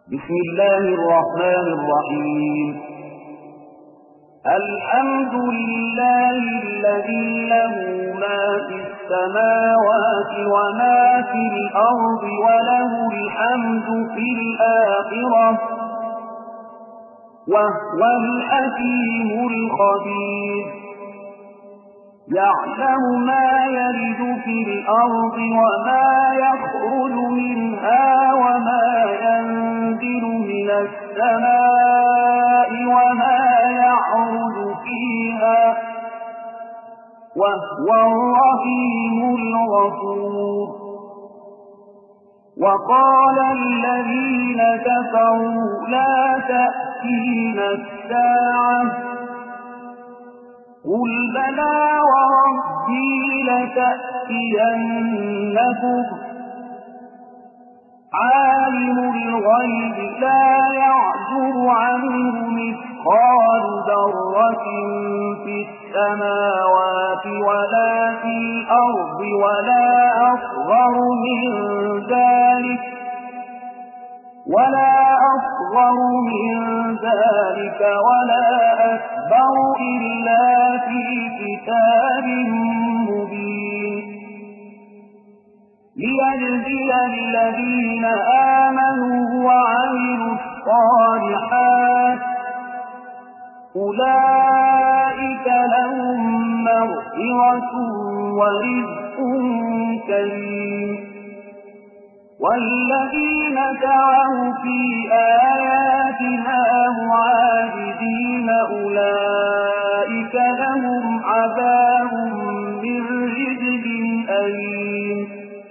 بسم الله الرحمن الرحيم. الحمد لله الذي له ما في السماوات وما في الأرض وله الحمد في الآخرة وهو الحكيم الخبير. يعلم ما يلج في الأرض وما يخرج منها وما ينزل من السماء وما يعرج فيها وهو الرحيم الغفور. وقال الذين كفروا لا تأتينا الساعة قل بلى وربي لتأتينكم عالم الغيب لا يعزب عنه مثقال ذرة في السماوات ولا في الأرض ولا أصغر من ذلك ولا أكبر إلا في كتاب مبين. ليجزي الذين آمنوا وعملوا الصالحات أولئك لهم مغفرة ورزق كريم. والذين سعوا في آياتنا معاجزين أولئك لهم عذاب من رجز أليم.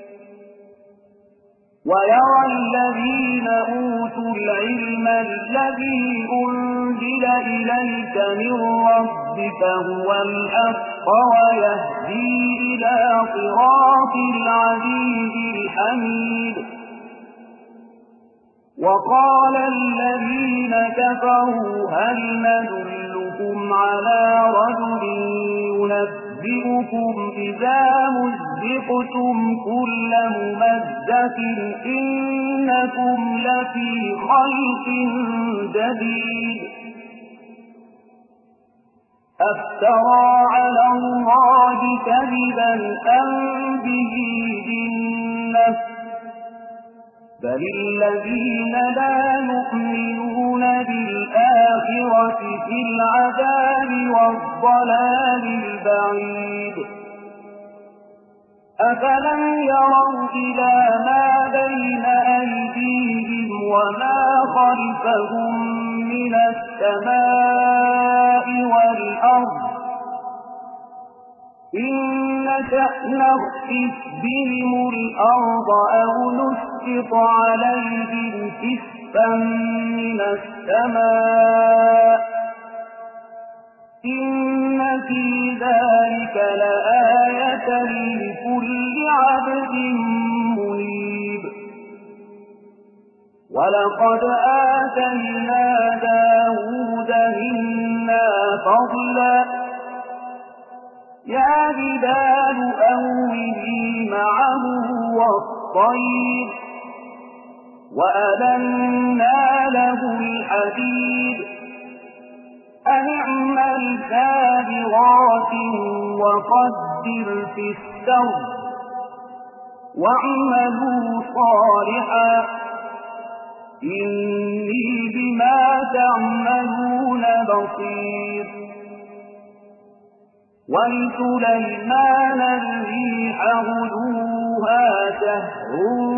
ويرى الذين أوتوا العلم الذي أنزل إليك من ربك هو الحق ويهدي إلى صراط العزيز الحميد. وقال الذين كفروا هل ندلكم على رجل ينبئكم إذا مزقتم كل ممزق إنكم لفي خلق جديد. أفترى على الله كذبا أم به جنة بل الذين لا يؤمنون بالآخرة في العذاب والضلال البعيد. أفلم يروا إلى ما بين أيديهم وما خلفهم من السماء والأرض إن نشأ نخسف بهم الأرض أو نسقط عليهم كسفا من السماء إن في ذلك لآية لكل عبد منيب. ولقد آتينا داود منا فضلا يا جبال أوبي معه والطير وألنا له الحديد أن اعمل سابغات وقدر في السرد واعملوا صالحا إني بما تعملون بصير. ولسليمان الريح غدوها شهر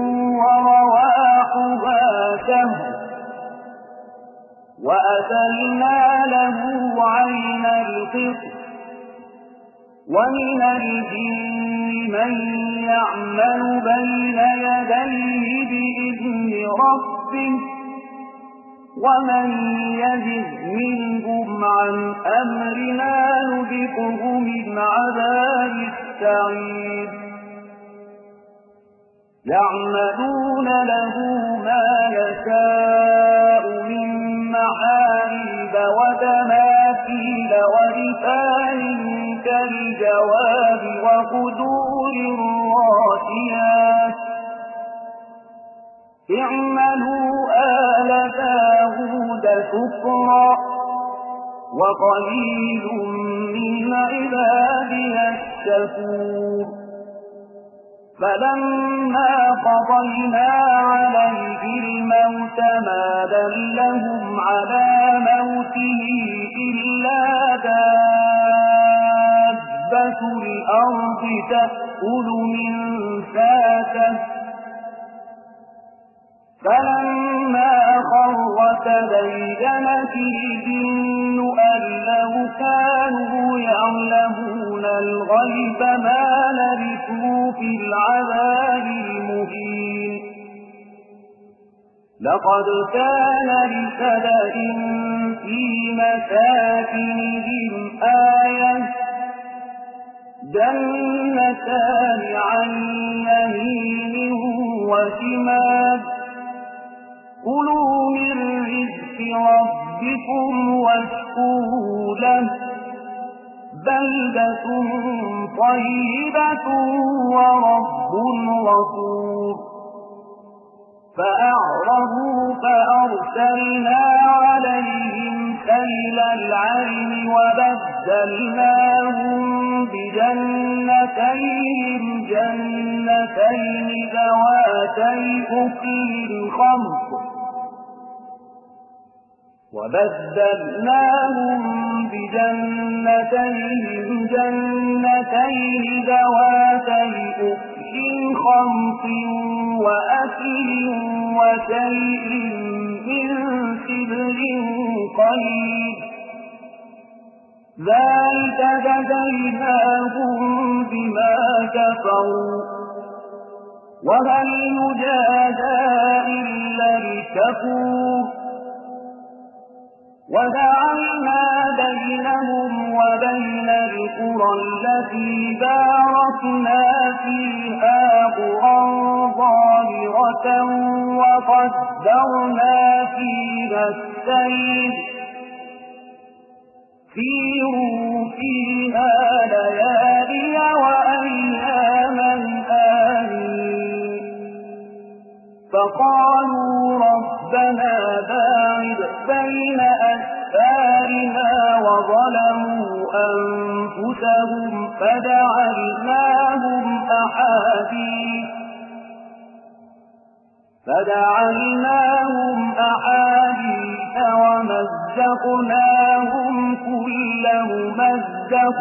ورواحها شهر وأسلنا له عين القطر ومن الجن من يعمل بين يديه بإذن ربه ومن يزغ منهم عن أمرنا نذقه من عذاب السعير. يعملون له ما يشاء من محاريب وتماثيل ورفان كالجواب وقدور الراسيات اعملوا آل شكرا وقليل من عبادي الشكور فلما قضينا عليه الموت ما دلهم على موته إلا دابة الأرض تأكل من ساته فلما خر تبينت الجن أن لو كانوا يعلمون الغيب ما لبثوا في العذاب المهين لقد كان لسبأ في مساكنهم آية جنتان عن يمين وشمال كلوا من رزق ربكم واشكروا له بلدة طيبة ورب غفور فأعرضوا فأرسلنا عليهم سيل العرم وبدلناهم بجنتين ذواتي أكل خمط وأكل وشيء من سدر قليل ذلك جزيناهم بما كفروا وهل يجازى إلا الكفور وجعلنا بينهم وبين القرى التي باركنا فيها قرى ظاهرة وقدرنا فيها السير سيروا فيها ليالي وأياما آمين فقالوا ربنا باعد بين أسفارنا وظلموا أنفسهم فجعلناهم أحاديث ومزقناهم كل ممزق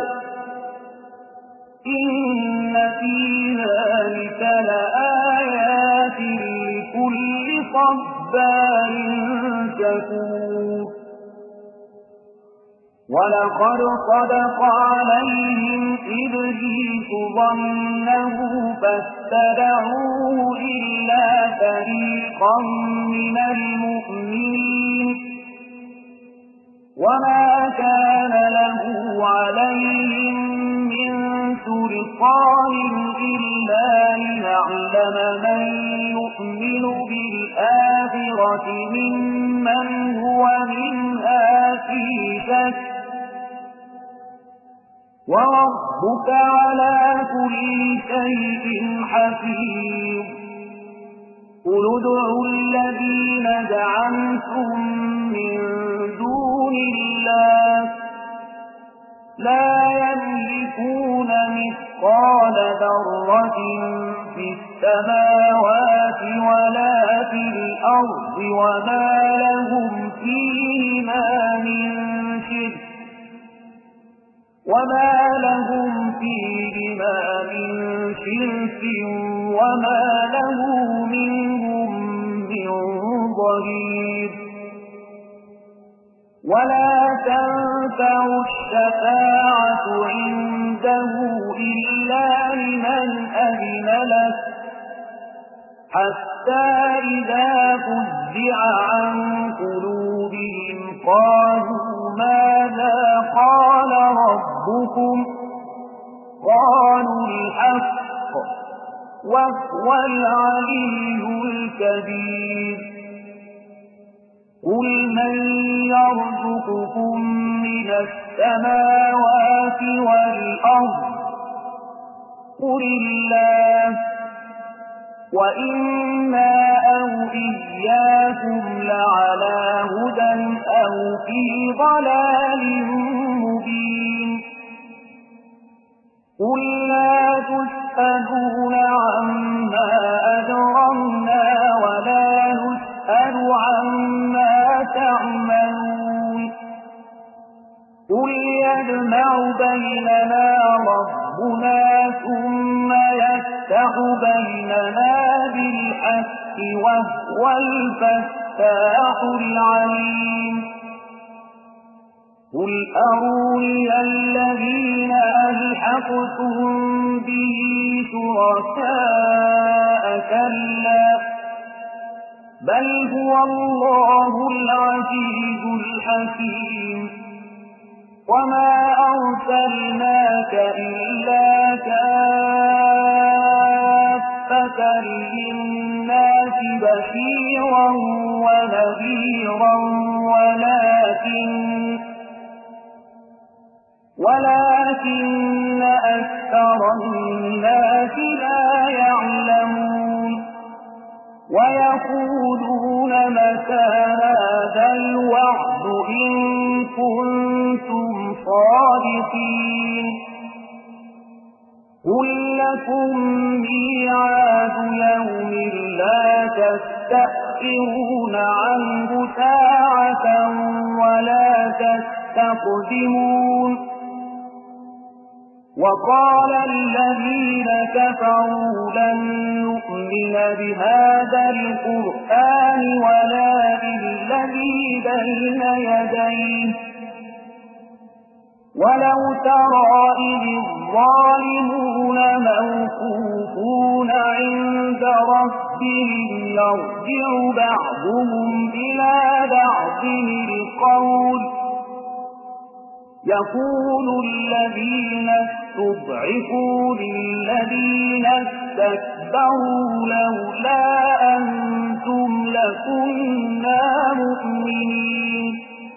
إن في ذلك لآيات لكل صبار شكور ولقد صدق عليهم إبليس ظنه فاتبعوه إلا فريقا من المؤمنين وما كان له عليهم من سلطان إلا لنعلم من يؤمن بالآخرة ممن هو منها في شك وربك على كل شيء حفيظ قل ادعوا الذين زعمتم من دون الله لا يملكون مثقال ذرة في السماوات ولا في الأرض وما لهم فيهما من شرك وما له منهم من ظهير ولا تنفع الشفاعة عنده إلا لمن أذن له حتى إذا فزع عن قلوبهم قالوا ماذا قال ربكم قالوا الحق وهو العلي الكبير قل من يرزقكم من السماوات والأرض قل الله وإنا أو إياكم لعلى هدى لفي ضلال مبين قل لا تسألون عما أجرمنا ولا نسأل عما تعملون قل يجمع بيننا ربنا ثم يفتح بيننا بالحق وهو الفتاح العليم قل أروني الذين ألحقتم به شركاء كلا بل هو الله العزيز الحكيم وما أرسلناك إلا كافة للناس بشيرا ونذيرا ولكن أكثر الناس لا يعلمون ويقولون متى هذا الوعد إن كنتم صادقين قل لكم ميعاد يوم لا تستأخرون عنه ساعة ولا تستقدمون وقال الذين كفروا لن نؤمن بهذا القرآن ولا بالذي بين يديه ولو ترى إذ الظالمون موقوفون عند ربهم يرجع بعضهم إلى بعض القول يقول الذين استضعفوا للذين استكبروا لولا أنتم لكنا مؤمنين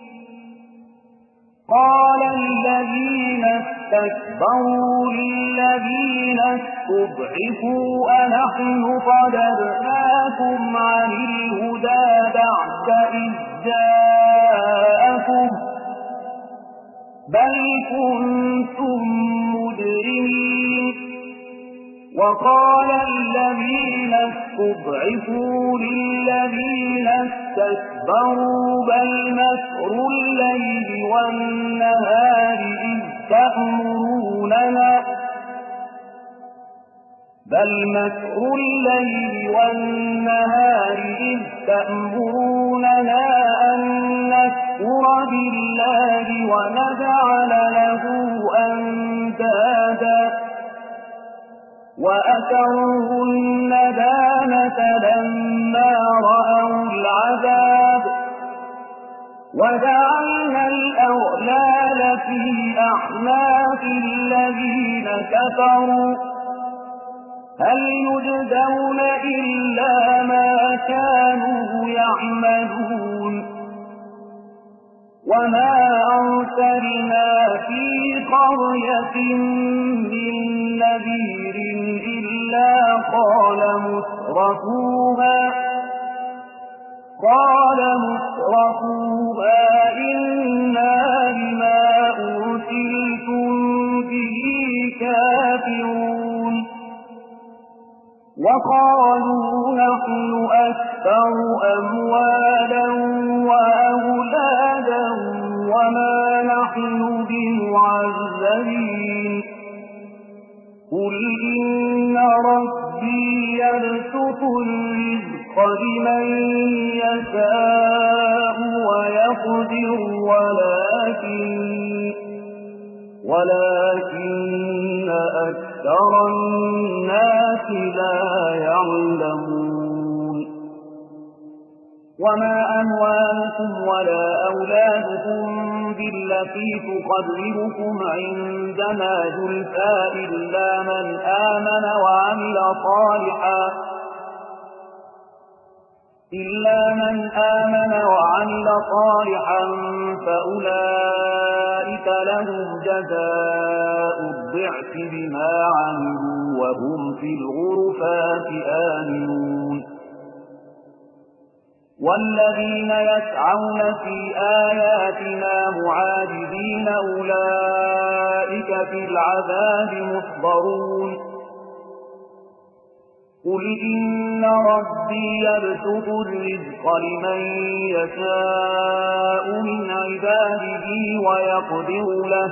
قال الذين استكبروا للذين استضعفوا أنحن صدرناكم عن الهدى بعد إذ جاءكم بل كنتم مجرمين وقال الذين استضعفوا للذين استكبروا بل مكر الليل والنهار إذ تأمروننا أن نكفر بالله ونجعل له أندادا وأسروا الندامة لما رأوا العذاب وجعلنا الأغلال في أعناق الذين كفروا هل يجزون إلا ما كانوا يعملون وما أرسلنا في قرية من نذير إلا قال مترفوها إنا بما أرسلتم به كافرون وقالوا نحن أكثر أموالا وأولادا وما نحن بمعذبين قل إن ربي يبسط الرزق لمن يشاء ويقدر ولكن أكثر الناس لا يعلمون وما أموالكم ولا أولادكم بالتي تقربكم عندنا زلفى إلا من آمن وعمل صالحا فأولئك لهم جزاء الضعف بما عملوا وهم في الغرفات آمنون والذين يسعون في آياتنا معاجزين أولئك في العذاب محضرون قل إن ربي يبسط الرزق لمن يشاء من عباده ويقدر له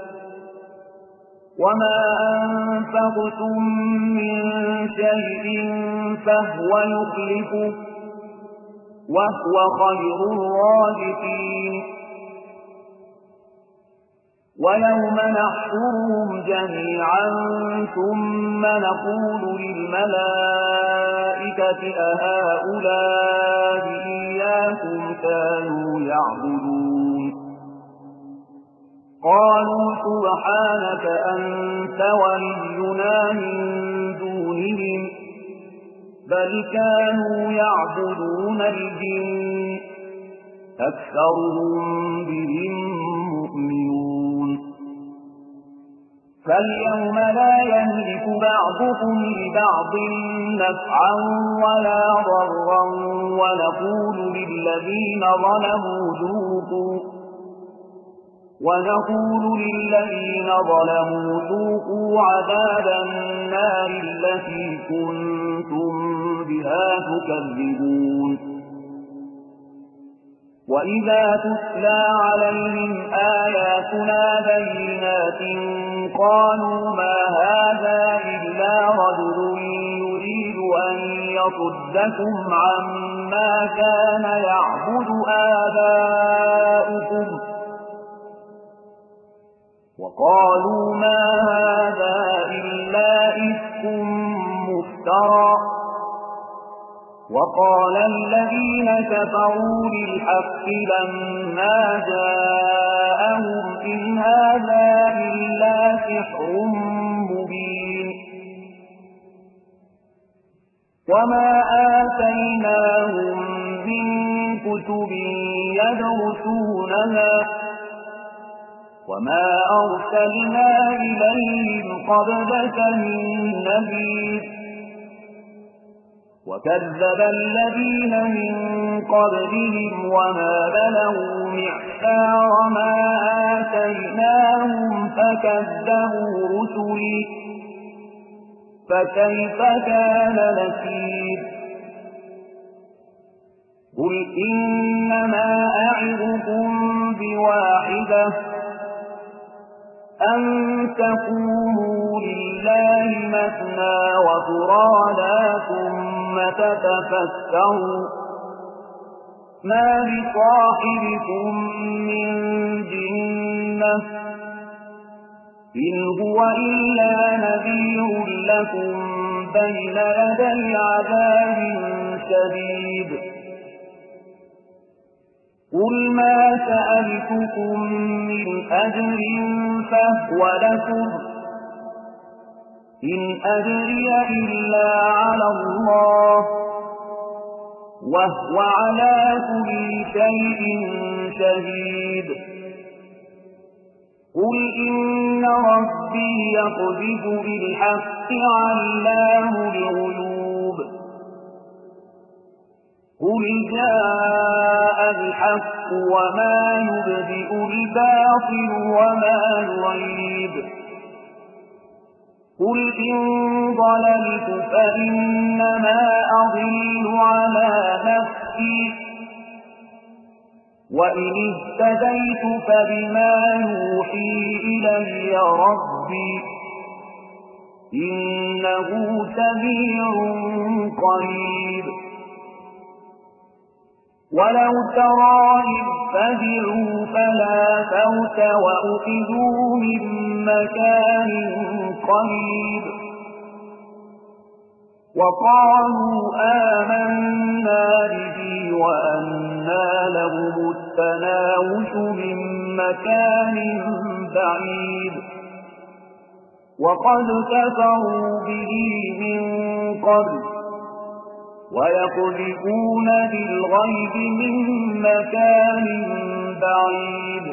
وما أنفقتم من شيء فهو يخلفه وهو خير الرازقين ويوم نحشرهم جميعا ثم نقول للملائكة أهؤلاء إياكم كانوا يعبدون قالوا سبحانك أنت ولينا من دونهم بل كانوا يعبدون الجن أكثرهم بهم مؤمنون فاليوم لا يملك بعضكم لبعض نفعا ولا ضرا ونقول للذين ظلموا ذوقوا عذاب النار التي كنتم بها تكذبون وإذا تتلى عليهم آياتنا بينات قالوا ما هذا إلا رجل يريد أن يصدكم عما كان يعبد آباؤكم وقالوا ما هذا إلا إفك مفترى وقال الذين كفروا للحق لما جاءهم إن هذا إلا سحر مبين وما آتيناهم من كتب يدرسونها وما أرسلنا إليهم قبلك من نذير وكذب الذين من قبلهم وما بلغوا معشار ما آتيناهم فكذبوا رسلي فكيف كان نكير قل إنما أعظكم بواحدة أن تقوموا لله مثنى وفرادا ثم تتفكروا ما بصاحبكم من جنة إن هو إلا نذير لكم بين يدي عذاب شديد قل ما سألتكم من أجر فهو لكم إن أجري إلا على الله وهو على كل شيء شهيد قل إن ربي يقذف بالحق علام الغيوب قل جاء الحق وما يبدئ الباطل وما يعيد قل إن ضللت فإنما أضل على نفسي وإن اهتديت فبما يوحي إلي ربي إنه سميع قريب ولو ترى إذ فزعوا فلا فوت وأخذوا من مكان قريب وقالوا آمنا به وأنى لهم التناوش من مكان بعيد وقد كفروا به من قبل ويقذفون بالغيب من مكان بعيد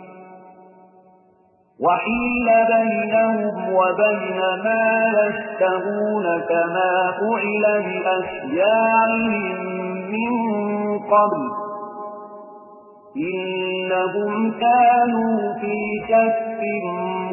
وحيل بينهم وبين ما يشتهون كما فعل بأشياعهم من قبل إنهم كانوا في شك